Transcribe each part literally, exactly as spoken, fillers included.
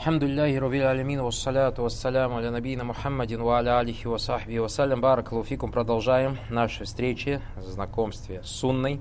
Алхамдулиллахи Раббил Алямин, вассаляту вассаляму аля набийна Мухаммадин ва аля алихи ва сахби ва салям. Баракаллаху фикум. Продолжаем наши встречи, знакомстве с сунной.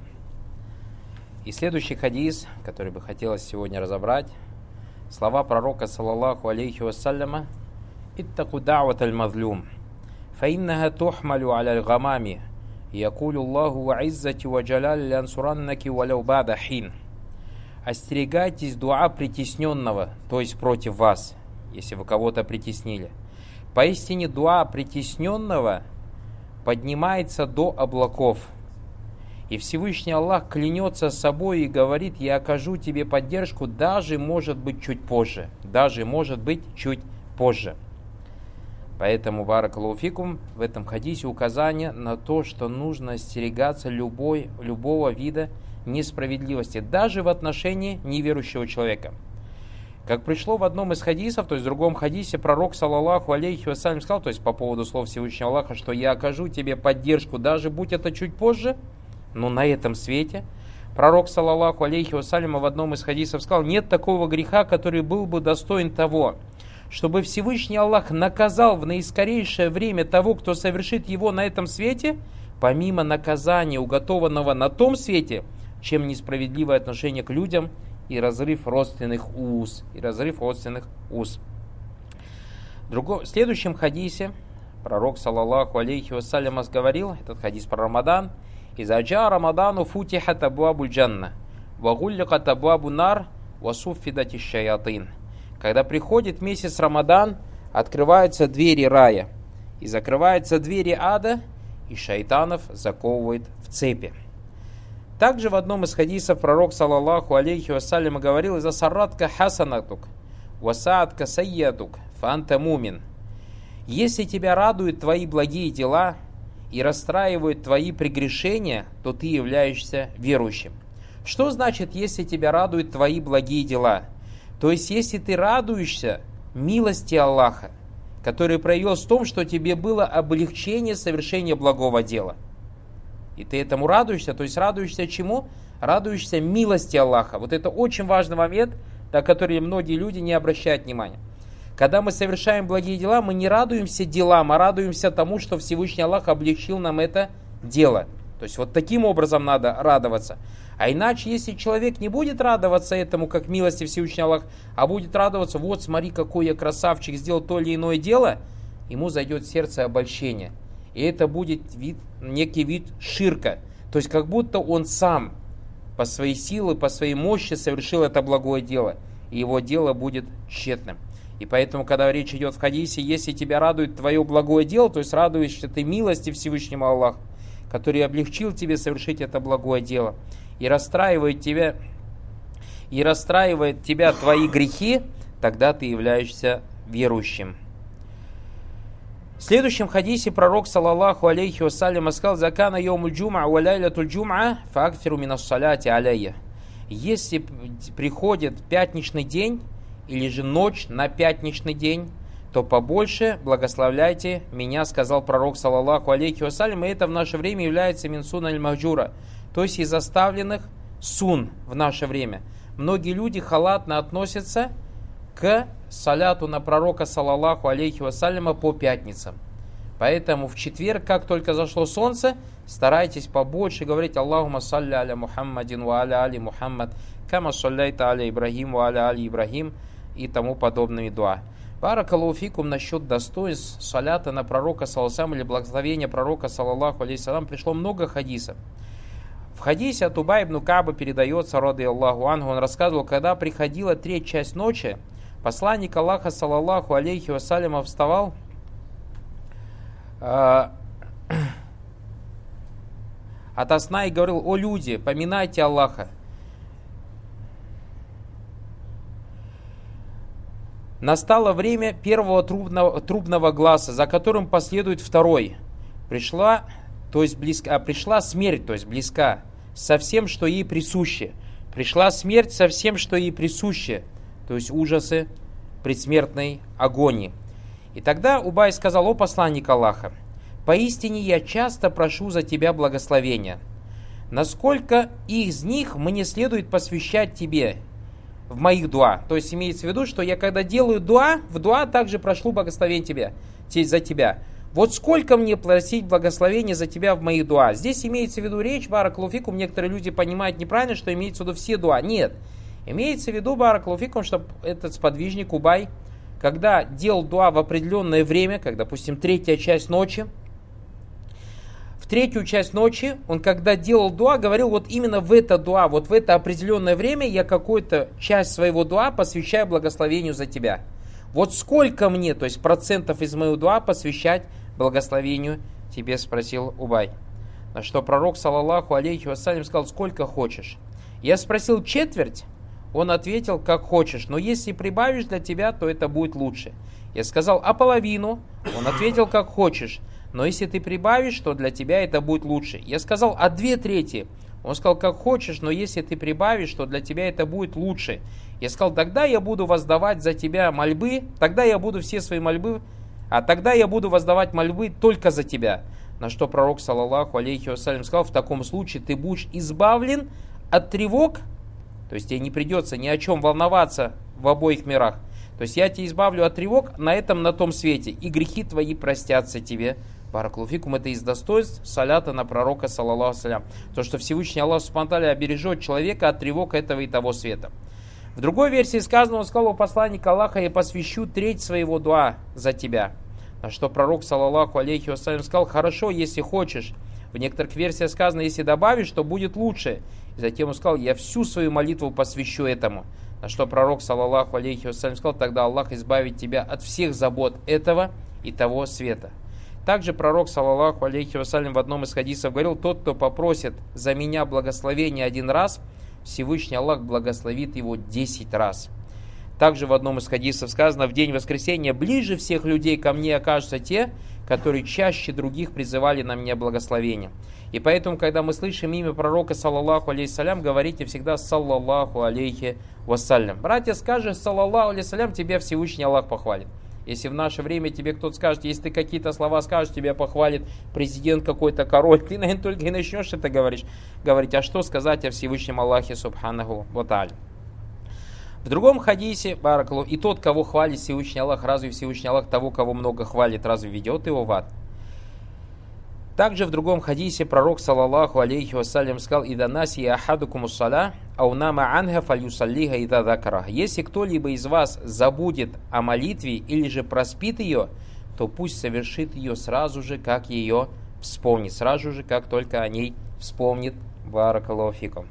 И следующий хадис, который бы хотелось сегодня разобрать, слова пророка, саллаллаху алейхи вассаляма: «Иттаку да'ват аль-мазлюм, фа иннаха тухмалю аля аль-гамами, якулю Аллаху ва иззати ва джалали лянсураннаки валяу бада хин». Остерегайтесь дуа притесненного, то есть против вас, если вы кого-то притеснили. Поистине дуа притесненного поднимается до облаков. И Всевышний Аллах клянется собой и говорит: я окажу тебе поддержку, даже может быть чуть позже. Даже может быть чуть позже. Поэтому, баракаллаху фикум, в этом хадисе указание на то, что нужно остерегаться любой, любого вида несправедливости, даже в отношении неверующего человека. Как пришло в одном из хадисов, то есть в другом хадисе, пророк, саллаллаху алейхи вассалям, сказал, то есть по поводу слов Всевышнего Аллаха, что я окажу тебе поддержку, даже будь это чуть позже, но на этом свете. Пророк, саллаллаху алейхи вассалям, в одном из хадисов сказал: нет такого греха, который был бы достоин того, чтобы Всевышний Аллах наказал в наискорейшее время того, кто совершит его на этом свете, помимо наказания, уготованного на том свете, чем несправедливое отношение к людям и разрыв родственных уз. И разрыв родственных уз. В, другом, в следующем хадисе пророк, саллаллаху алейхи вассалям, говорил, этот хадис про Рамадан: «Изаджа Рамадану футихат абуабу джанна, вагулликат абуабу нар, васуффидати шаятин». Когда приходит месяц Рамадан, открываются двери рая, и закрываются двери ада, и шайтанов заковывает в цепи. Также в одном из хадисов пророк, саллаллаху алейхи вассалям, говорил: «Иза сарратка хасанатук, васаатка сайятук, фанта мумин». Если тебя радуют твои благие дела и расстраивают твои прегрешения, то ты являешься верующим. Что значит, если тебя радуют твои благие дела? То есть, если ты радуешься милости Аллаха, который проявилась в том, что тебе было облегчение совершения благого дела. И ты этому радуешься, то есть радуешься чему? Радуешься милости Аллаха. Вот это очень важный момент, на который многие люди не обращают внимания. Когда мы совершаем благие дела, мы не радуемся делам, а радуемся тому, что Всевышний Аллах облегчил нам это дело. То есть вот таким образом надо радоваться. А иначе, если человек не будет радоваться этому, как милости Всевышний Аллах, а будет радоваться: вот смотри, какой я красавчик, сделал то или иное дело, ему зайдет в сердце обольщение. И это будет вид, некий вид ширка. То есть как будто он сам по своей силе, по своей мощи совершил это благое дело. И его дело будет тщетным. И поэтому, когда речь идет в хадисе, если тебя радует твое благое дело, то есть радуешься ты милости Всевышнего Аллаха, который облегчил тебе совершить это благое дело, и расстраивает тебя, и расстраивает тебя твои грехи, тогда ты являешься верующим. В следующем хадисе пророк, саллаллаху алейхи вассалям, сказал: «Закана йомуль джум'a ва ляйлятуль джум'a фаактиру минас саляти алейя». Если приходит пятничный день или же ночь на пятничный день, то побольше благословляйте меня, сказал пророк, саллаллаху алейхи вассалям. И это в наше время является мин сунн аль-махджура, то есть из оставленных сун в наше время. Многие люди халатно относятся к саляту на пророка, саллаллаху алейхи вассаляма, по пятницам. Поэтому в четверг, как только зашло солнце, старайтесь побольше говорить: Аллахумма салли аля Мухаммадин ва аля али Мухаммад, кама саллайта аля Ибрахим ва аля али Ибрахим, и тому подобными дуа. Баракаллаху фикум. Насчет достоинств салята на пророка, саллаллаху, или благословения пророка, саллаллаху алейхи салам, пришло много хадисов. В хадисе от Убай ибн Кааба передается, ради Аллаху анху, он рассказывал: когда приходила третья часть ночи, посланник Аллаха, саллаллаху алейхи вассаляма, вставал э, ото сна и говорил: «О люди, поминайте Аллаха». Настало время первого трубного, трубного гласа, за которым последует второй. Пришла, то есть близка, а пришла смерть, то есть близка, со всем, что ей присуще. Пришла смерть со всем, что ей присуще, то есть ужасы предсмертной агонии. И тогда Убай сказал: «О посланник Аллаха, поистине я часто прошу за тебя благословения. Насколько из них мне следует посвящать тебе? в моих дуа. То есть имеется в виду, что я когда делаю дуа, в дуа также прошлю благословение тебе, за тебя. Вот сколько мне просить благословения за тебя в моих дуа? Здесь имеется в виду речь, баракаллаху фикум, некоторые люди понимают неправильно, что имеется в виду все дуа. Нет. Имеется в виду, баракаллаху фикум, что этот сподвижник Убай, когда делал дуа в определенное время, как, допустим, третья часть ночи, в третью часть ночи, он когда делал дуа, говорил, вот именно в это дуа, вот в это определенное время я какую-то часть своего дуа посвящаю благословению за тебя. Вот сколько мне, то есть процентов из моего дуа посвящать благословению тебе, спросил Убай. На что пророк, саллаллаху алейхи вассалям, сказал, сколько хочешь. Я спросил четверть, он ответил, как хочешь, но если прибавишь для тебя, то это будет лучше. Я сказал, а половину? Он ответил, как хочешь, но если ты прибавишь, то для тебя это будет лучше. Я сказал, а две трети? Он сказал, как хочешь, но если ты прибавишь, то для тебя это будет лучше. Я сказал, тогда я буду воздавать за тебя мольбы, тогда я буду все свои мольбы, а тогда я буду воздавать мольбы только за тебя. На что пророк, саллаллаху алейхи вассалям, сказал, в таком случае ты будешь избавлен от тревог, то есть тебе не придется ни о чем волноваться в обоих мирах. То есть я тебя избавлю от тревог на этом, на том свете, и грехи твои простятся тебе. Баракаллаху фикум, это из достоинств салята на пророка, саллаллаху алейхи. То, что Всевышний Аллах субхану ва тааля обережет человека от тревог этого и того света. В другой версии сказано, он сказал, у посланника Аллаха, я посвящу треть своего дуа за тебя. На что пророк, саллаллаху алейхи вассалям, сказал, хорошо, если хочешь. В некоторых версиях сказано, если добавишь, то будет лучше. И затем он сказал, я всю свою молитву посвящу этому. На что пророк, саллаллаху алейхи вассалям, сказал, тогда Аллах избавит тебя от всех забот этого и того света. Также пророк, саллаллаху алейхи вассалям, в одном из хадисов говорил, тот, кто попросит за меня благословения один раз, Всевышний Аллах благословит его десять раз. Также в одном из хадисов сказано, в день воскресения ближе всех людей ко мне окажутся те, которые чаще других призывали на меня благословение. И поэтому, когда мы слышим имя пророка, саллаллаху алейхи салям, говорите всегда саллаллаху алейхи вассалям. Братья, скажешь саллаллаху алейхи салям, тебя Всевышний Аллах похвалит. Если в наше время тебе кто-то скажет, если ты какие-то слова скажешь, тебя похвалит президент какой-то, король, ты, наверное, только и начнешь это говорить, говорить, а что сказать о Всевышнем Аллахе, субханаху ва тааля. В другом хадисе, баракаллаху, и тот, кого хвалит Всевышний Аллах, разве Всевышний Аллах того, кого много хвалит, разве ведет его в ад? Также в другом хадисе пророк, саллаллаху алейхи вассалям, сказал, «Ида наси ахадукуму саля, аунама анха фалюсаллиха ида дакара». Если кто-либо из вас забудет о молитве или же проспит ее, то пусть совершит ее сразу же, как ее вспомнит, сразу же, как только о ней вспомнит. Баракаллаху фикум.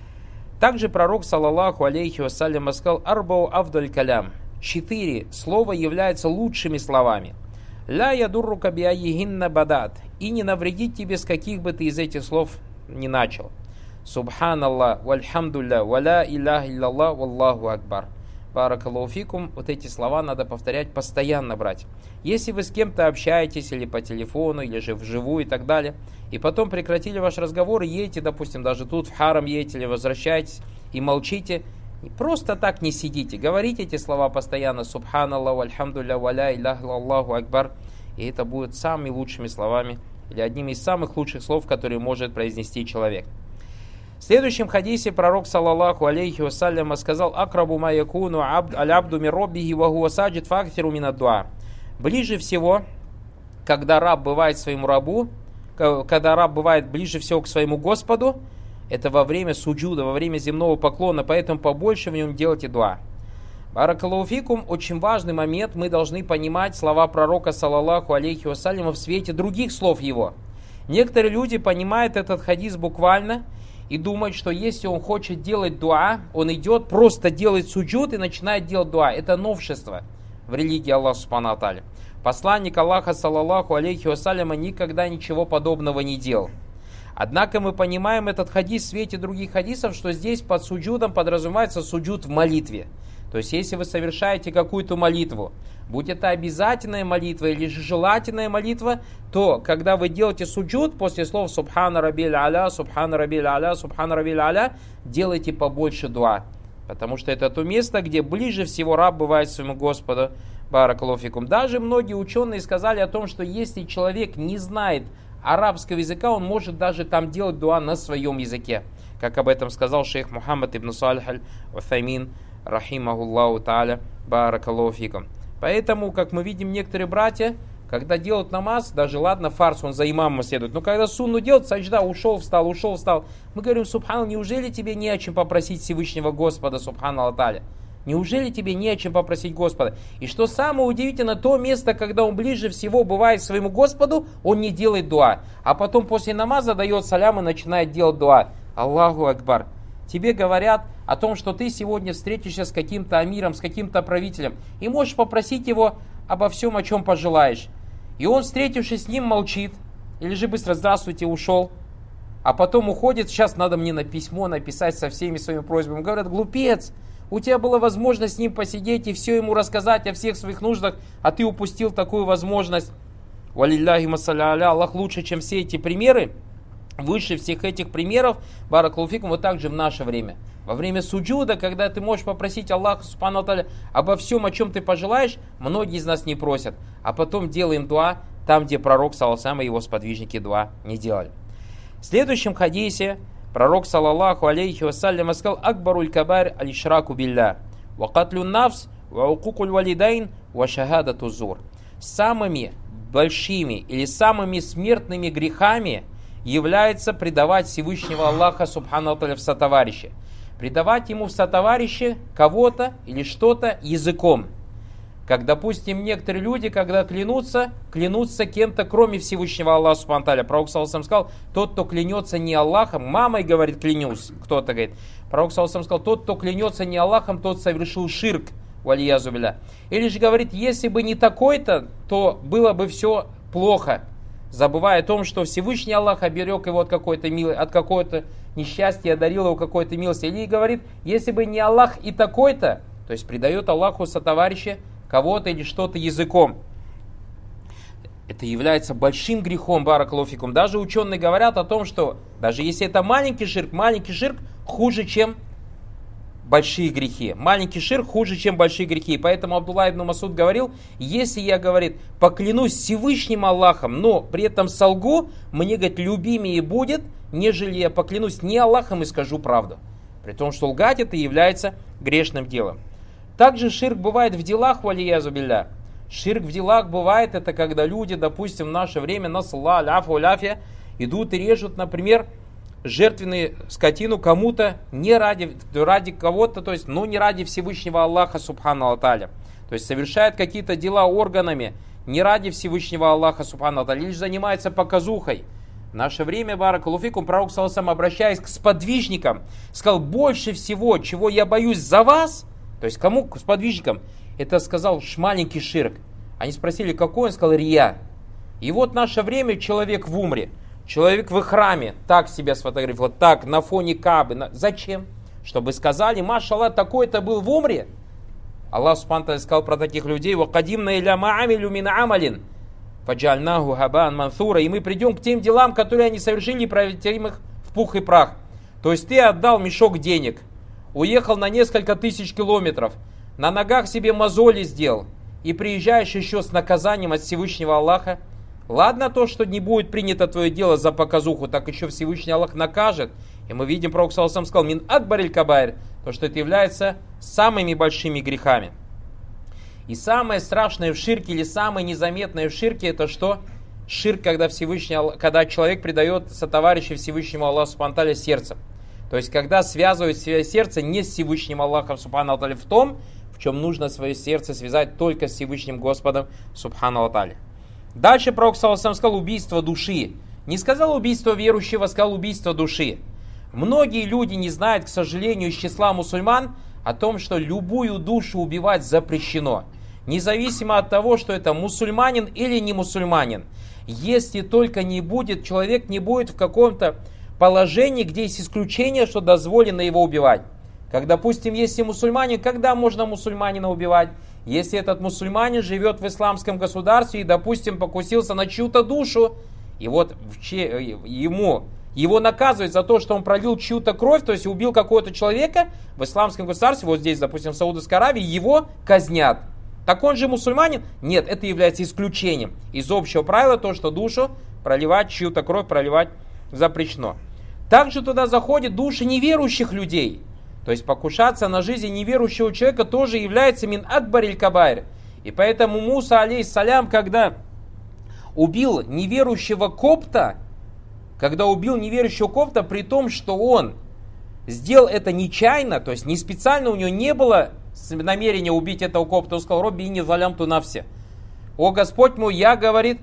Также пророк, саллаллаху алейхи вассалям, сказал, «Арбау авдаль калям». Четыре слова являются лучшими словами. «Ля ядуррука биайихинна бадат». И не навредить тебе, с каких бы ты из этих слов не начал. Субханаллах, вальхамдулля, валя илляха илляллах, валлаху акбар. Баракаллаху фикум. Вот эти слова надо повторять постоянно, брать. Если вы с кем-то общаетесь, или по телефону, или же вживую и так далее, и потом прекратили ваш разговор, и едете, допустим, даже тут в харам едете, или возвращаетесь, и молчите, просто так не сидите. Говорите эти слова постоянно. Субханаллах, вальхамдулля, валя илляха илляллаху акбар. И это будет самыми лучшими словами, или одними из самых лучших слов, которые может произнести человек. В следующем хадисе пророк, саллаллаху алейхи вассалям, сказал, «Акрабу ма якуну аль-абду мин роббихи ва хуа саджид фактиру мин ад-дуа». Ближе всего, когда раб бывает своему рабу, когда раб бывает ближе всего к своему Господу, это во время суджуда, во время земного поклона, поэтому побольше в нем делайте дуа. Баракаллаху фикум, очень важный момент, мы должны понимать слова пророка, саллаллаху алейхи вассалям, в свете других слов его. Некоторые люди понимают этот хадис буквально и думают, что если он хочет делать дуа, он идет, просто делает суджуд и начинает делать дуа. Это новшество в религии Аллаха субхану ва тааля. Посланник Аллаха, саллаллаху алейхи вассаляма, никогда ничего подобного не делал. Однако мы понимаем этот хадис в свете других хадисов, что здесь под суджудом подразумевается суджуд в молитве. То есть, если вы совершаете какую-то молитву, будь это обязательная молитва или же желательная молитва, то, когда вы делаете суджуд, после слов «Субхана рабиль аля», «Субхана рабиль аля», «Субхана рабиль аля», делайте побольше дуа. Потому что это то место, где ближе всего раб бывает своему Господу. Баракаллаху фикум. Даже многие ученые сказали о том, что если человек не знает арабского языка, он может даже там делать дуа на своем языке. Как об этом сказал шейх Мухаммад ибн Салих аль-Уthаймин рахимахуллаху тааля, баракаллаху фикум. Поэтому, как мы видим, некоторые братья, когда делают намаз, даже ладно, фарс, он за имамом следует, но когда сунну делают, саджда, ушел, встал, ушел, встал, мы говорим: субханаллах, неужели тебе не о чем попросить Всевышнего Господа, субханаллах тааля? Неужели тебе не о чем попросить Господа? И что самое удивительное, то место, когда он ближе всего бывает к своему Господу, он не делает дуа. А потом после намаза дает салям и начинает делать дуа. Аллаху Акбар. Тебе говорят о том, что ты сегодня встретишься с каким-то амиром, с каким-то правителем, и можешь попросить его обо всем, о чем пожелаешь. И он, встретившись с ним, молчит, или же быстро «здравствуйте», ушел, а потом уходит: сейчас надо мне на письмо написать со всеми своими просьбами. Говорят: глупец, у тебя была возможность с ним посидеть и все ему рассказать о всех своих нуждах, а ты упустил такую возможность. Валилляхи массаля аля, Аллах лучше, чем все эти примеры, выше всех этих примеров, баракаллаху фикум, вот так же в наше время. Во время суджуда, когда ты можешь попросить Аллаха субхану ва тааля обо всем, о чем ты пожелаешь, многие из нас не просят. А потом делаем дуа там, где пророк, саллаллаху алейхи, и его сподвижники дуа не делали. В следующем хадисе пророк, саллаллаху алейхи вассалям, сказал: акбаруль кабар аль-ишраку билля, ва катлю нафс, ва укукуль валидайн, ва шахадату зур. Самыми большими или самыми смертными грехами является предавать Всевышнего Аллаха субхану ва тааля в сотоварищи. Предавать ему в сотоварищи кого-то или что-то языком. Как, допустим, некоторые люди, когда клянутся, клянутся кем-то, кроме Всевышнего Аллаха субхану ва тааля. Пророк саллаллаху алейхи сказал: тот, кто клянется не Аллахом, мамой, говорит, клянусь, кто-то говорит. Пророк саллаллаху алейхи сказал: тот, кто клянется не Аллахом, тот совершил ширк, валиязу билля. Или же говорит: если бы не такой-то, то было бы все плохо, забывая о том, что Всевышний Аллах оберег его от какой-то милости, от какого-то несчастья, одарил его какой-то милости. Или говорит: если бы не Аллах и такой-то, то есть предает Аллаху сотоварища кого-то или что-то языком. Это является большим грехом, баракаллаху фикум. Даже ученые говорят о том, что даже если это маленький ширк, маленький ширк хуже, чем большие грехи. Маленький ширк хуже, чем большие грехи. Поэтому Абдулла ибн Масуд говорил: если я, говорит, поклянусь Всевышним Аллахом, но при этом солгу, мне, говорит, любимее будет, нежели я поклянусь не Аллахом и скажу правду. При том, что лгать это является грешным делом. Также ширк бывает в делах, валиязу билля. Ширк в делах бывает, это когда люди, допустим, в наше время, насалла, ляфа, ляфия, идут и режут, например, жертвенную скотину кому-то не ради, ради кого-то, то есть, ну, не ради Всевышнего Аллаха субхану ва тааля. То есть совершают какие-то дела органами не ради Всевышнего Аллаха субхану ва тааля, лишь занимается показухой. В наше время, баракаллаху фикум, пророк саллаллаху алейхи, обращаясь к сподвижникам, сказал: больше всего, чего я боюсь за вас, то есть кому? К сподвижникам. Это сказал маленький ширк. Они спросили, какой? Он сказал: рия. И вот в наше время человек в умре, человек в храме так себя сфотографировал, так, на фоне Каабы. На... Зачем? Чтобы сказали: машаллах, такой-то был в умре. Аллах субхану ва тааля сказал про таких людей: вакадимна иля ма амилю мин амалин фаджальнаху хабаан мансура. И мы придем к тем делам, которые они совершили, и превратим их в пух и прах. То есть ты отдал мешок денег, уехал на несколько тысяч километров, на ногах себе мозоли сделал, и приезжаешь еще с наказанием от Всевышнего Аллаха. Ладно то, что не будет принято твое дело за показуху, так еще Всевышний Аллах накажет. И мы видим, пророк саллаллаху алейхи сказал: мин акбариль кабаир, то, что это является самыми большими грехами. И самое страшное в ширке, или самое незаметное в ширке, это что? Ширк, когда, Всевышний, когда человек предает сотоварища Всевышнему Аллаху субхану ва тааля сердцем. То есть, когда связывает свое сердце не с Всевышним Аллахом субхану ва тааля в том, в чем нужно свое сердце связать только с Всевышним Господом субхану ва тааля. Дальше пророк саллаллаху алейхи сказал: убийство души. Не сказал убийство верующего, сказал убийство души. Многие люди не знают, к сожалению, из числа мусульман о том, что любую душу убивать запрещено. Независимо от того, что это мусульманин или не мусульманин. Если только не будет, человек не будет в каком-то положении, где есть исключение, что дозволено его убивать. Как, допустим, если мусульманин, когда можно мусульманина убивать? Если этот мусульманин живет в исламском государстве и, допустим, покусился на чью-то душу, и вот ему, его наказывают за то, что он пролил чью-то кровь, то есть убил какого-то человека в исламском государстве, вот здесь, допустим, в Саудовской Аравии, его казнят. Так он же мусульманин? Нет, это является исключением из общего правила, то, что душу проливать, чью-то кровь проливать запрещено. Также туда заходят души неверующих людей. То есть покушаться на жизнь неверующего человека тоже является мин акбариль кабайр. И поэтому Муса, алейхиссалям, когда убил неверующего копта, когда убил неверующего копта, при том, что он сделал это нечаянно, то есть не специально, у него не было намерения убить этого копта, он сказал: «Робби не залям ту навсе». «О Господь мой, я, говорит,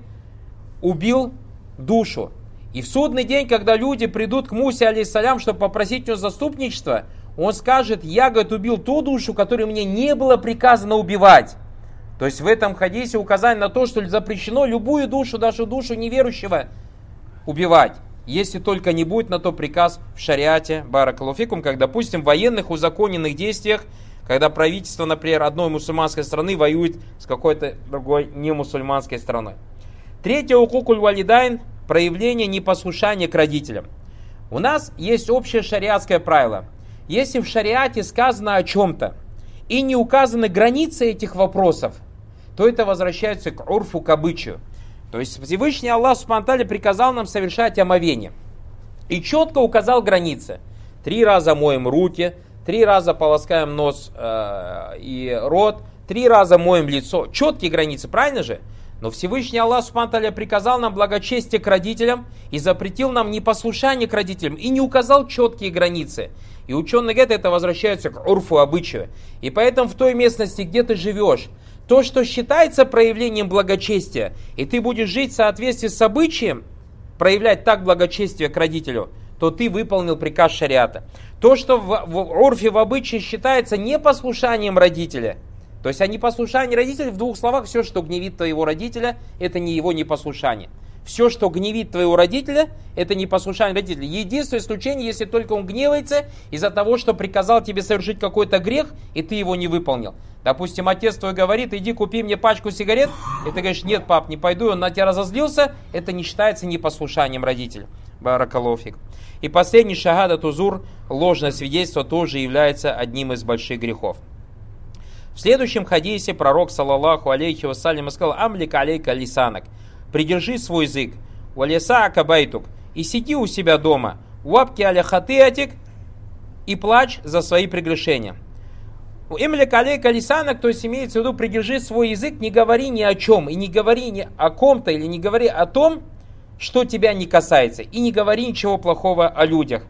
убил душу». И в судный день, когда люди придут к Мусе, алейхиссалям, чтобы попросить у него заступничества, он скажет: «Я, говорит, убил ту душу, которую мне не было приказано убивать». То есть в этом хадисе указание на то, что запрещено любую душу, даже душу неверующего, убивать, если только не будет на то приказ в шариате, баракаллаху фикум, как, допустим, в военных узаконенных действиях, когда правительство, например, одной мусульманской страны воюет с какой-то другой немусульманской страной. Третье, укукуль валидайн, проявление непослушания к родителям. У нас есть общее шариатское правило. Если в шариате сказано о чем-то и не указаны границы этих вопросов, то это возвращается к урфу, к обычаю. То есть Всевышний Аллах Субхану ва Тааля приказал нам совершать омовение. И четко указал границы. Три раза моем руки, три раза полоскаем нос э, и рот, три раза моем лицо. Четкие границы, правильно же? Но Всевышний Аллах Субхану ва Тааля приказал нам благочестие к родителям и запретил нам непослушание к родителям и не указал четкие границы. И ученые говорят, это возвращается к урфу, обычаю. И поэтому в той местности, где ты живешь, то, что считается проявлением благочестия, и ты будешь жить в соответствии с обычаем, проявлять так благочестие к родителю, то ты выполнил приказ шариата. То, что в, в урфе, в обычае считается непослушанием родителя, то есть, а непослушание родителей, в двух словах, все, что гневит твоего родителя, это не его непослушание. Все, что гневит твоего родителя, это непослушание родителя. Единственное исключение, если только он гневается из-за того, что приказал тебе совершить какой-то грех, и ты его не выполнил. Допустим, отец твой говорит: иди купи мне пачку сигарет, и ты говоришь: нет, пап, не пойду, и он на тебя разозлился, это не считается непослушанием родителя. Баракаллаху фик. И последний шахада тузур, ложное свидетельство, тоже является одним из больших грехов. В следующем хадисе пророк, саллаллаху алейхи вассалям, сказал: амлик алейка лисанак, придержи свой язык, валиса акабайтук, и сиди у себя дома, вапки аля хатыатик, и плачь за свои прегрешения. Амлик алейка лисанак, то есть имеется в виду, придержи свой язык, не говори ни о чем, и не говори ни о ком-то, или не говори о том, что тебя не касается, и не говори ничего плохого о людях.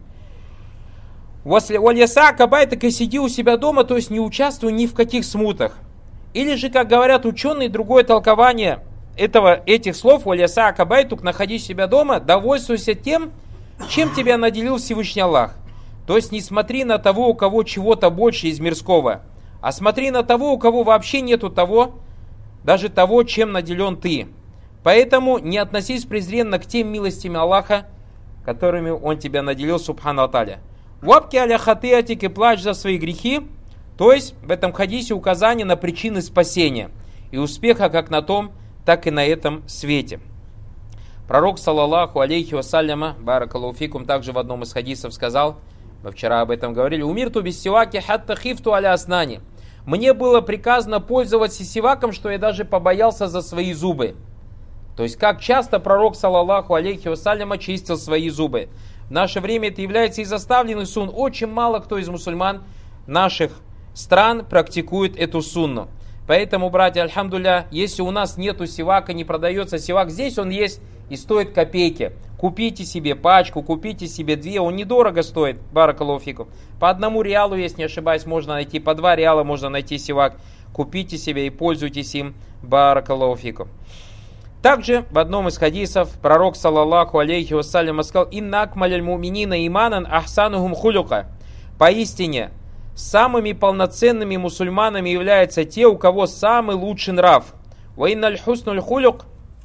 Валиса акабайтук, и сиди у себя дома, то есть не участвуй ни в каких смутах. Или же, как говорят ученые, другое толкование этого, этих слов, валиса акабайтук, находи себя дома, довольствуйся тем, чем тебя наделил Всевышний Аллах. То есть не смотри на того, у кого чего-то больше из мирского, а смотри на того, у кого вообще нету того, даже того, чем наделен ты. Поэтому не относись презренно к тем милостям Аллаха, которыми Он тебя наделил, субхану ва тааля. Вапки аля хатыатик, и плачь за свои грехи. То есть в этом хадисе указание на причины спасения и успеха как на том, так и на этом свете. Пророк, саллаллаху алейхи вассаляма, баракаллаху фикум, также в одном из хадисов сказал, мы вчера об этом говорили: умирту без сиваки хатта хифту аля аснани. Мне было приказано пользоваться сиваком, что я даже побоялся за свои зубы. То есть как часто пророк, саллаллаху алейхи вассаляма, чистил свои зубы. В наше время это является и заставленный сунн. Очень мало кто из мусульман наших стран практикует эту сунну. Поэтому, братья, альхамдулля, если у нас нету сивака, не продается сивак, здесь он есть и стоит копейки. Купите себе пачку, купите себе две, он недорого стоит, баракаллаху фикум. По одному реалу, если не ошибаюсь, можно найти, по два реала можно найти сивак. Купите себе и пользуйтесь им, баракаллаху фикум. Также в одном из хадисов пророк, саллаллаху алейхи вассалям, сказал: «Инна акмаляль муминина иманан ахсанухум хулюка». Поистине, самыми полноценными мусульманами являются те, у кого самый лучший нрав. «Ва инналь хуснуль хулюк,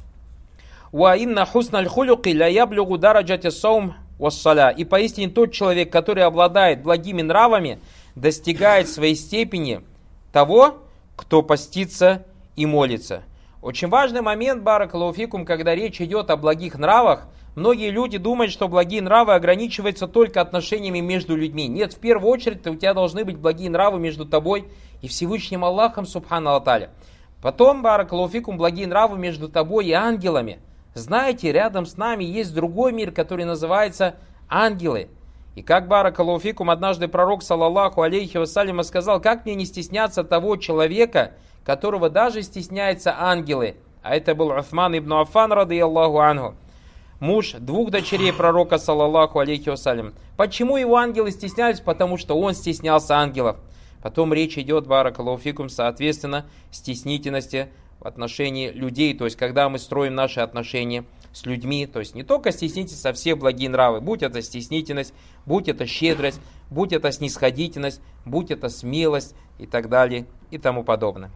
ва инна хусналь хулюки ля яблюгу дараджати саум вассаля». И поистине тот человек, который обладает благими нравами, достигает своей степени того, кто постится и молится. Очень важный момент, баракаллаху фикум, когда речь идет о благих нравах. Многие люди думают, что благие нравы ограничиваются только отношениями между людьми. Нет, в первую очередь у тебя должны быть благие нравы между тобой и Всевышним Аллахом, субхану ва тааля. Потом, баракаллаху фикум, благие нравы между тобой и ангелами. Знаете, рядом с нами есть другой мир, который называется ангелы. И как баракаллаху фикум, однажды пророк, саллаллаху алейхи вассалям, сказал: как мне не стесняться того человека, которого даже стесняются ангелы. А это был Усман ибн Аффан, радийаллаху анху, муж двух дочерей пророка, саллаллаху алейхи вассалям. Почему его ангелы стеснялись? Потому что он стеснялся ангелов. Потом речь идет, баракаллаху фикум, соответственно, стеснительности в отношении людей. То есть, когда мы строим наши отношения с людьми, то есть не только стеснительность, а все благие нравы. Будь это стеснительность, будь это щедрость, будь это снисходительность, будь это смелость и так далее и тому подобное.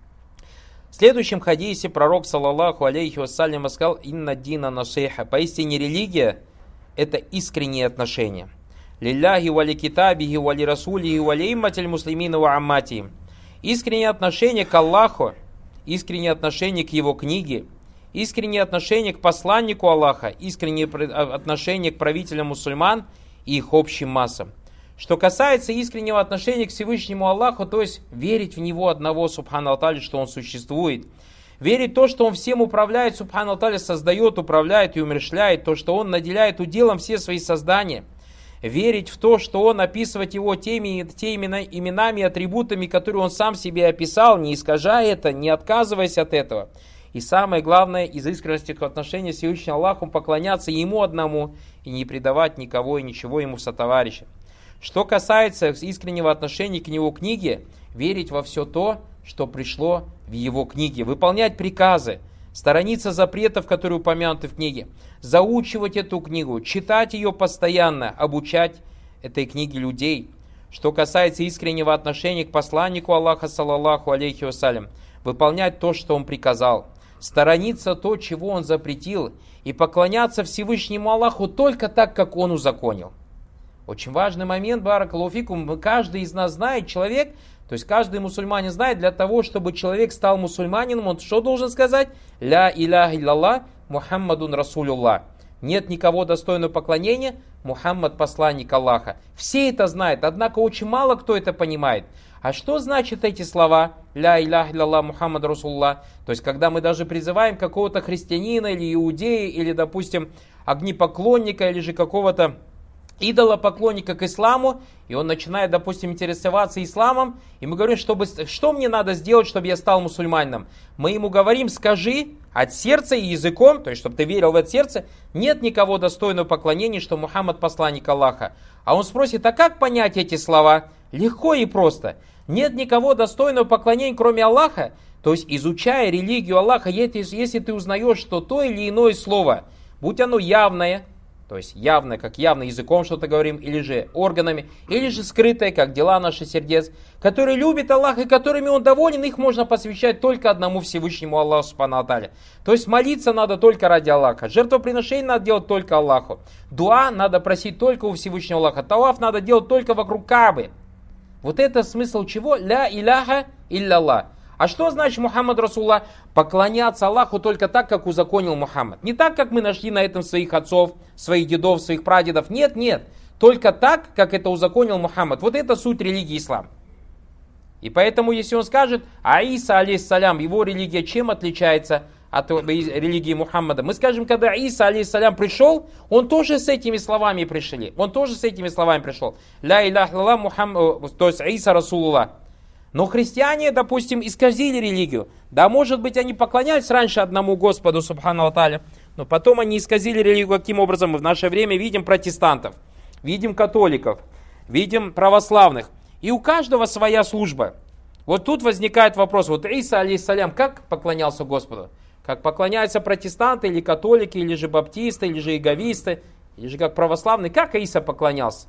В следующем хадисе пророк, саллаллаху алейхи вассалям, сказал: «Инна дина насиха». Поистине религия – это искренние отношения. «Лилляхи вали китабихи вали расулихи вали имматиль муслимина ва амматихим». Искреннее отношение к Аллаху, искреннее отношение к Его книге, искреннее отношение к посланнику Аллаха, искреннее отношение к правителям мусульман и их общим массам. Что касается искреннего отношения к Всевышнему Аллаху, то есть верить в Него одного, субхану ва-тааля, что Он существует, верить в то, что Он всем управляет, субхану ва-тааля, создает, управляет и умерщвляет, то, что Он наделяет уделом все свои создания, верить в то, что Он описывает Его теми, теми именами и атрибутами, которые Он сам себе описал, не искажая это, не отказываясь от этого. И самое главное, из искренности к отношению к Всевышнему Аллаху, поклоняться Ему одному и не предавать никого и ничего Ему в сотоварища. Что касается искреннего отношения к Его книге, верить во все то, что пришло в Его книге, выполнять приказы, сторониться запретов, которые упомянуты в книге, заучивать эту книгу, читать ее постоянно, обучать этой книге людей. Что касается искреннего отношения к посланнику Аллаха, саллаллаху алейхи вассалям, выполнять то, что Он приказал, сторониться то, чего Он запретил, и поклоняться Всевышнему Аллаху только так, как Он узаконил. Очень важный момент, баракаллаху фикум, каждый из нас знает, человек, то есть каждый мусульманин знает, для того, чтобы человек стал мусульманином, он что должен сказать? Ля иляха илляллах, Мухаммадун расулюллах. Нет никого достойного поклонения, Мухаммад посланник Аллаха. Все это знают, однако очень мало кто это понимает. А что значит эти слова? Ля иляха илляллах, Мухаммад расулюллах. То есть, когда мы даже призываем какого-то христианина или иудея, или, допустим, огнепоклонника, или же какого-то идолопоклонника к исламу, и он начинает, допустим, интересоваться исламом, и мы говорим, чтобы, что мне надо сделать, чтобы я стал мусульманином? Мы ему говорим: скажи от сердца и языком, то есть, чтобы ты верил в это сердце, нет никого достойного поклонения, что Мухаммад посланник Аллаха. А он спросит: а как понять эти слова? Легко и просто. Нет никого достойного поклонения, кроме Аллаха. То есть, изучая религию Аллаха, если ты узнаешь, что то или иное слово, будь оно явное, то есть явное, как явно языком что-то говорим, или же органами, или же скрытое, как дела наших сердец, которые любит Аллах и которыми Он доволен, их можно посвящать только одному Всевышнему Аллаху субхану ва-тааля. То есть молиться надо только ради Аллаха, жертвоприношение надо делать только Аллаху, дуа надо просить только у Всевышнего Аллаха, таваф надо делать только вокруг Каабы. Вот это смысл чего? Ля иляха илляллах. А что значит Мухаммад расулюллах? Поклоняться Аллаху только так, как узаконил Мухаммад. Не так, как мы нашли на этом своих отцов, своих дедов, своих прадедов. Нет, нет. Только так, как это узаконил Мухаммад. Вот это суть религии ислам. И поэтому, если он скажет: а Иса, алейхиссалям, его религия чем отличается от религии Мухаммада? Мы скажем, когда Иса, алейхиссалям, пришел, он тоже с этими словами пришли. Он тоже с этими словами пришел. Ля иляха илляллах, Мухаммад, то есть Иса расулюллах. Но христиане, допустим, исказили религию. Да, может быть, они поклонялись раньше одному Господу, субхану ва-тааля, но потом они исказили религию. Каким образом? Мы в наше время видим протестантов, видим католиков, видим православных. И у каждого своя служба. Вот тут возникает вопрос. Вот Иса, алейхиссалям, как поклонялся Господу? Как поклоняются протестанты, или католики, или же баптисты, или же иеговисты, или же как православные? Как Иса поклонялся?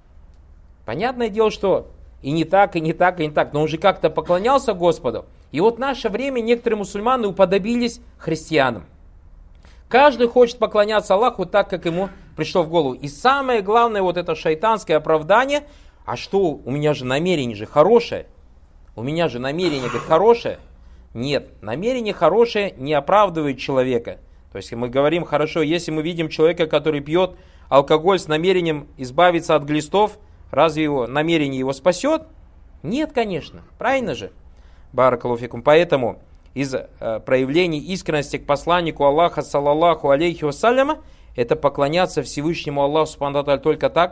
Понятное дело, что и не так, и не так, и не так. Но он же как-то поклонялся Господу. И вот в наше время некоторые мусульмане уподобились христианам. Каждый хочет поклоняться Аллаху так, как ему пришло в голову. И самое главное, вот это шайтанское оправдание. А что, у меня же намерение же хорошее. У меня же намерение, говорит, хорошее. Нет, намерение хорошее не оправдывает человека. То есть мы говорим, хорошо, если мы видим человека, который пьет алкоголь с намерением избавиться от глистов, разве его намерение его спасет? Нет, конечно. Правильно же? Баракаллаху фикум. Поэтому из э, проявлений искренности к посланнику Аллаха, саллаллаху алейхи вассаляма, это поклоняться Всевышнему Аллаху субхану ва-тааля только так,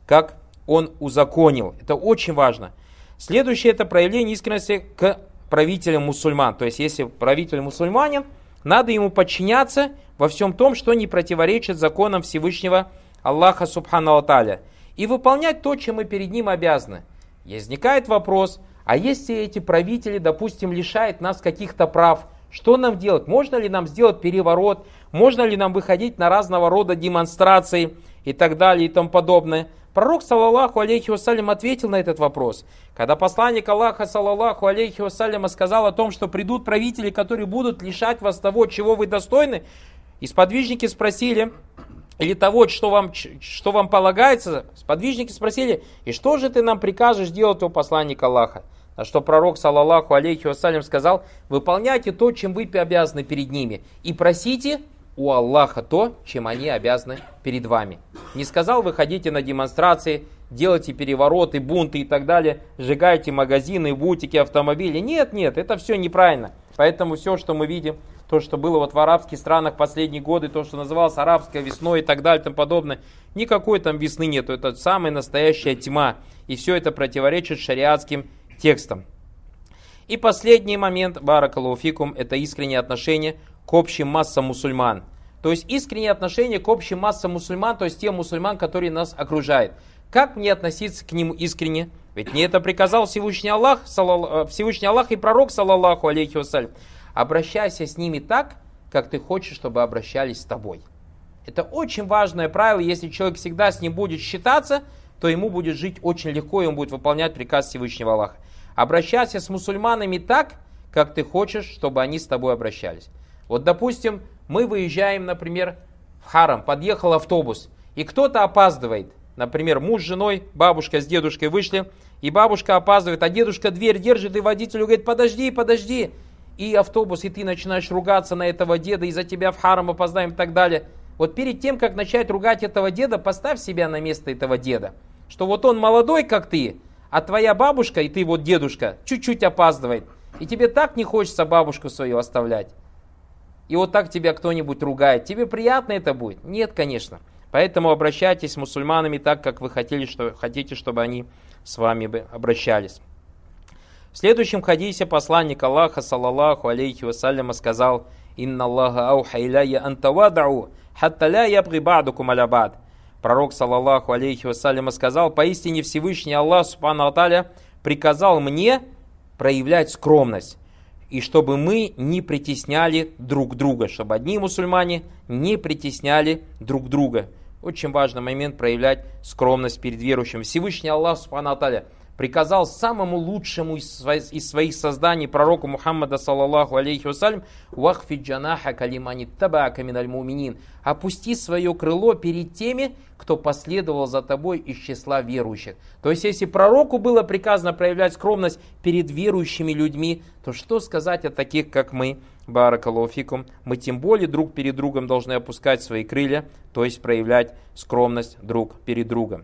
как он узаконил. Это очень важно. Следующее – это проявление искренности к правителям мусульман. То есть, если правитель мусульманин, надо ему подчиняться во всем том, что не противоречит законам Всевышнего Аллаха Субхану ва Тааля. И выполнять то, чем мы перед ним обязаны. И возникает вопрос, а если эти правители, допустим, лишают нас каких-то прав, что нам делать? Можно ли нам сделать переворот? Можно ли нам выходить на разного рода демонстрации и так далее и тому подобное? Пророк, саллаллаху алейхи вассалям, ответил на этот вопрос. Когда посланник Аллаха, саллаллаху алейхи вассалям, сказал о том, что придут правители, которые будут лишать вас того, чего вы достойны, и сподвижники спросили, или того, что вам, что вам полагается, сподвижники спросили, и что же ты нам прикажешь делать, о посланник Аллаха? На что пророк, саллаллаху алейхи вассалям, сказал, выполняйте то, чем вы обязаны перед ними, и просите у Аллаха то, чем они обязаны перед вами. Не сказал, выходите на демонстрации, делайте перевороты, бунты и так далее, сжигайте магазины, бутики, автомобили. Нет, нет, это все неправильно. Поэтому все, что мы видим, то, что было вот в арабских странах последние годы, то, что называлось арабской весной и так далее и тому подобное, никакой там весны нету. Это самая настоящая тьма. И все это противоречит шариатским текстам. И последний момент, баракаллаху фикум, это искреннее отношение к общим массам мусульман. То есть искреннее отношение к общим массам мусульман, то есть тем мусульман, которые нас окружают. Как мне относиться к ним искренне? Ведь мне это приказал Всевышний Аллах, Всевышний Аллах и пророк, саллаллаху алейхи вассалям. Обращайся с ними так, как ты хочешь, чтобы обращались с тобой. Это очень важное правило. Если человек всегда с ним будет считаться, то ему будет жить очень легко, и он будет выполнять приказ Всевышнего Аллаха. Обращайся с мусульманами так, как ты хочешь, чтобы они с тобой обращались. Вот, допустим, мы выезжаем, например, в харам, подъехал автобус, и кто-то опаздывает. Например, муж с женой, бабушка с дедушкой вышли, и бабушка опаздывает, а дедушка дверь держит, и водителю говорит, подожди, подожди. И автобус, и ты начинаешь ругаться на этого деда, из-за тебя в харам опоздаем и так далее. Вот перед тем, как начать ругать этого деда, поставь себя на место этого деда. Что вот он молодой, как ты, а твоя бабушка, и ты вот дедушка, чуть-чуть опаздывает. И тебе так не хочется бабушку свою оставлять. И вот так тебя кто-нибудь ругает. Тебе приятно это будет? Нет, конечно. Поэтому обращайтесь с мусульманами так, как вы хотели, что, хотите, чтобы они с вами бы обращались. В следующем хадисе посланник Аллаха, саллаллаху алейхи вассаляма, сказал: «Инна Аллаха ауха иляя антавадау, хатта ля ябги ба'дукум аля ба'д». Пророк, саллаллаху алейхи вассаляма, сказал: «Поистине Всевышний Аллах, субхану ва тааля, приказал мне проявлять скромность, и чтобы мы не притесняли друг друга, чтобы одни мусульмане не притесняли друг друга». Очень важный момент — проявлять скромность перед верующим. Всевышний Аллах, субхану ва тааля, приказал самому лучшему из своих созданий, пророку Мухаммада, саллаллаху алейхи вассалям: «Вахфи джанаха калимани табаака миналь муминин». Опусти свое крыло перед теми, кто последовал за тобой из числа верующих. То есть, если пророку было приказано проявлять скромность перед верующими людьми, то что сказать о таких, как мы, баракаллаху фикум? Мы тем более друг перед другом должны опускать свои крылья, то есть проявлять скромность друг перед другом.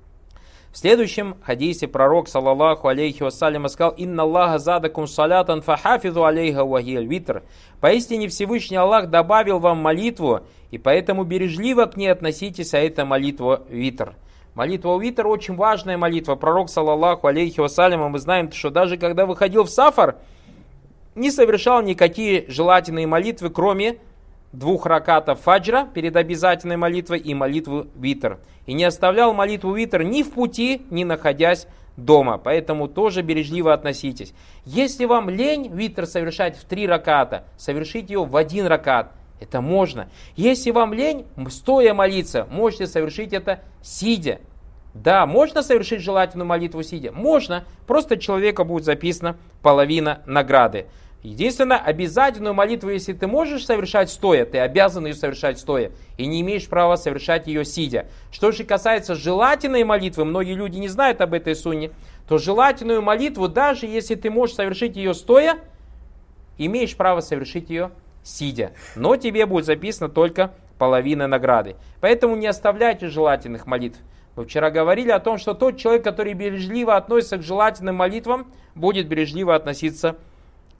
В следующем хадисе пророк, саллаллаху алейхи вассалям, сказал: «Инна Аллаха задакум салятан фахафизу алейха вахияль витр». Поистине Всевышний Аллах добавил вам молитву, и поэтому бережливо к ней относитесь, а это молитва витр. Молитва витр очень важная молитва. Пророк, саллаллаху алейхи вассалям, мы знаем, что даже когда выходил в сафар, не совершал никакие желательные молитвы, кроме двух ракатов фаджра перед обязательной молитвой и молитву витр. И не оставлял молитву витр ни в пути, ни находясь дома. Поэтому тоже бережливо относитесь. Если вам лень витр совершать в три раката, совершите ее в один ракат. Это можно. Если вам лень стоя молиться, можете совершить это сидя. Да, можно совершить желательную молитву сидя? Можно. Просто человека будет записана половина награды. Единственное, обязательную молитву, если ты можешь совершать стоя, ты обязан ее совершать стоя. И не имеешь права совершать ее сидя. Что же касается желательной молитвы, многие люди не знают об этой сунне, то желательную молитву, даже если ты можешь совершить ее стоя, имеешь право совершить ее сидя. Но тебе будет записана только половина награды. Поэтому не оставляйте желательных молитв. Мы вчера говорили о том, что тот человек, который бережливо относится к желательным молитвам, будет бережливо относиться к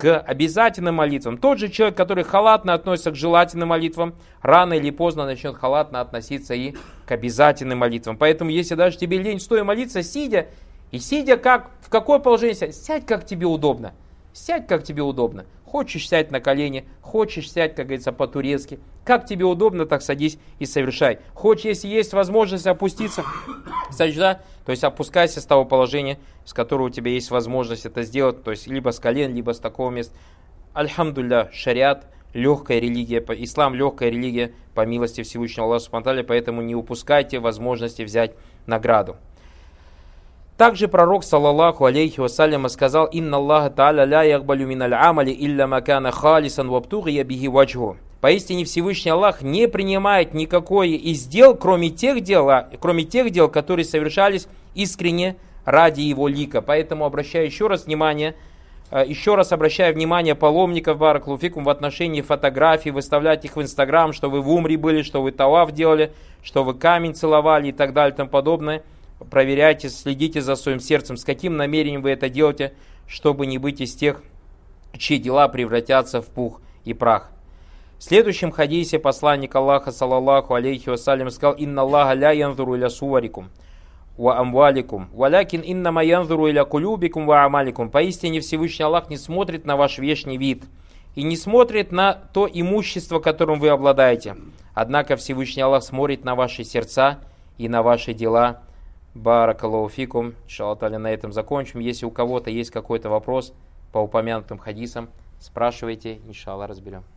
к обязательным молитвам. Тот же человек, который халатно относится к желательным молитвам, рано или поздно начнет халатно относиться и к обязательным молитвам. Поэтому, если даже тебе лень стоя молиться, сидя, и сидя как, в какое положение сядь? Сядь, как тебе удобно. Сядь, как тебе удобно. Хочешь, сядь на колени, хочешь, сядь, как говорится, по-турецки. Как тебе удобно, так садись и совершай. Хочешь, если есть возможность опуститься, саджда, то есть опускайся с того положения, с которого у тебя есть возможность это сделать, то есть либо с колен, либо с такого места. Альхамдулилля, шариат, легкая религия, ислам легкая религия, по милости Всевышнего Аллаха Субхану ва Тааля, поэтому не упускайте возможности взять награду. Также пророк, саллаллаху алейхи вассаляма, сказал: «Инна Аллаха та'аля ля ягбалю миналь амали илля макана халисан вабтугия биги ваджху». Поистине Всевышний Аллах не принимает никакое из дел, кроме тех дел, кроме тех дел, которые совершались искренне ради Его лика. Поэтому обращаю еще раз внимание, еще раз обращаю внимание паломников, баракаллаху фикум, в отношении фотографий, выставлять их в Инстаграм, что вы в умре были, что вы таваф делали, что вы камень целовали и так далее и тому подобное. Проверяйте, следите за своим сердцем, с каким намерением вы это делаете, чтобы не быть из тех, чьи дела превратятся в пух и прах. В следующем хадисе посланник Аллаха, саллаллаху алейхи вассалям, сказал: «Инна Аллаха ля янзуру иля суварикум ва амваликум, валякин иннама янзуру иля кулюбикум ва амаликум». Поистине Всевышний Аллах не смотрит на ваш внешний вид и не смотрит на то имущество, которым вы обладаете. Однако Всевышний Аллах смотрит на ваши сердца и на ваши дела. Баракаллаху фикум. Иншаллах та'аля, на этом закончим. Если у кого-то есть какой-то вопрос по упомянутым хадисам, спрашивайте, иншаллах, разберем.